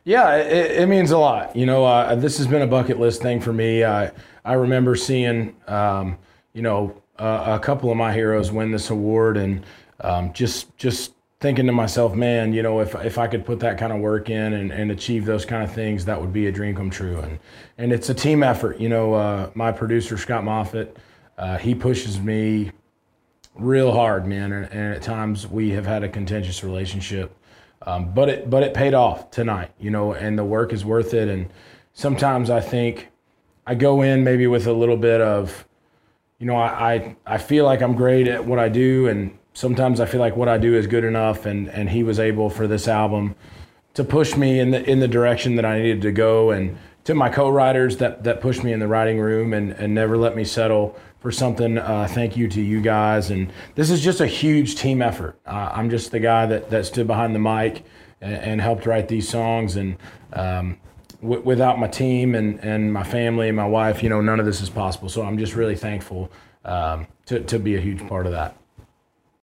Yeah, it means a lot. This has been a bucket list thing for me. I remember seeing, a couple of my heroes win this award, and just thinking to myself, man, if I could put that kind of work in and achieve those kind of things, that would be a dream come true. And it's a team effort. My producer Scott Moffitt, he pushes me real hard, man, and at times we have had a contentious relationship. But it paid off tonight, and the work is worth it. And sometimes I think I go in maybe with a little bit of, I feel like I'm great at what I do, and sometimes I feel like what I do is good enough. And he was able for this album to push me in the direction that I needed to go, and to my co-writers that pushed me in the writing room and never let me settle for something. Thank you to you guys. And this is just a huge team effort. I'm just the guy that stood behind the mic and helped write these songs. And without my team and my family and my wife, none of this is possible. So I'm just really thankful to be a huge part of that.